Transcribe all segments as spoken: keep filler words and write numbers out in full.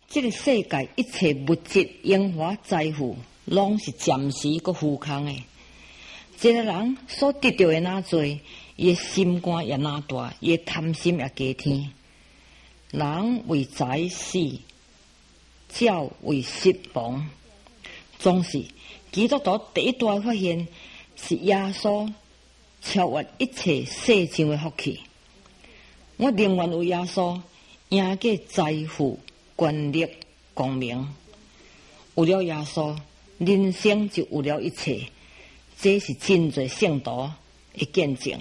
这个世界一切物质、荣华、财富，拢是暂时搁浮空的。一个人所得到的哪多，伊的心肝也哪大，伊的贪心也加添。人为财死，鸟为食亡。总是基督徒第一大发现是耶稣超越一切世上的福气。我宁愿有耶稣，赢过财富、权力、功名。有了耶稣，人生就有了一切。这是真侪圣徒的见证。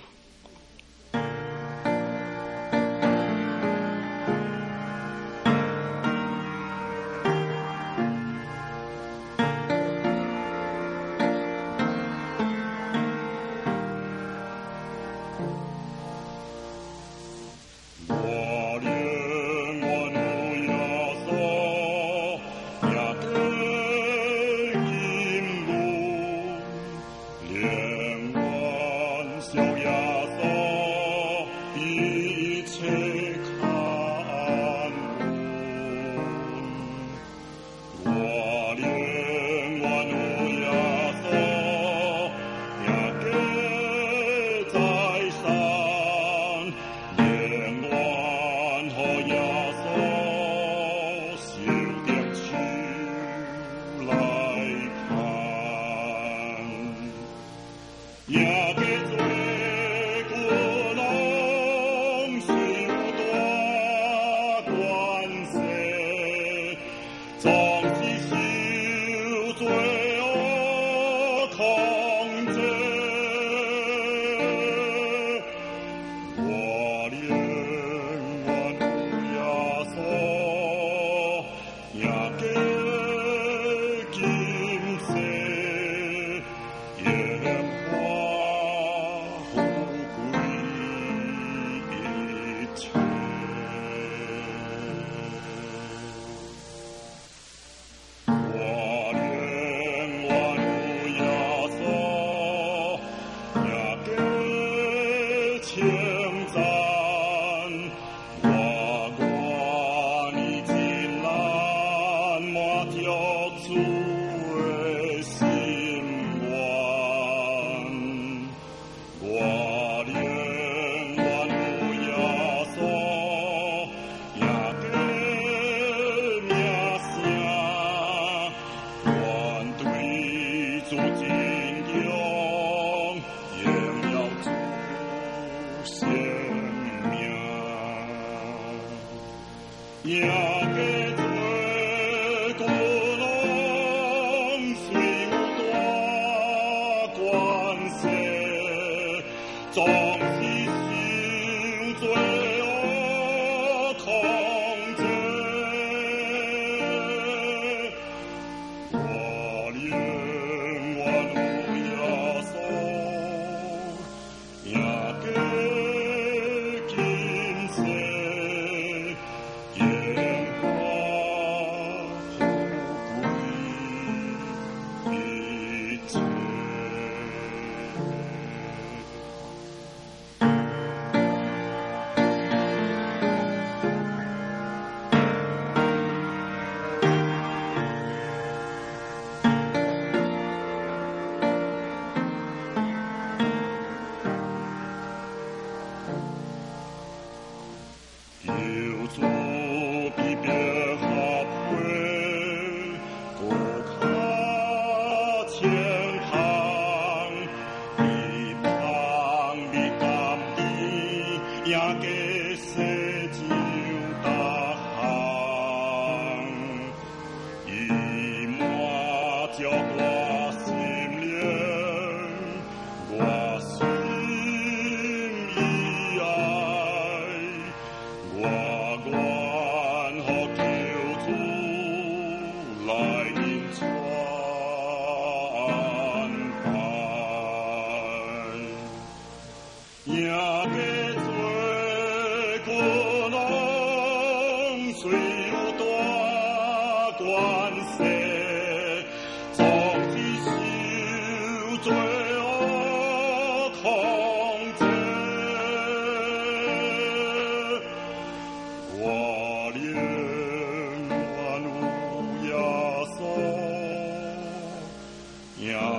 我恋。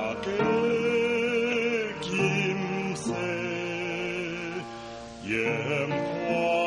家今世烟花。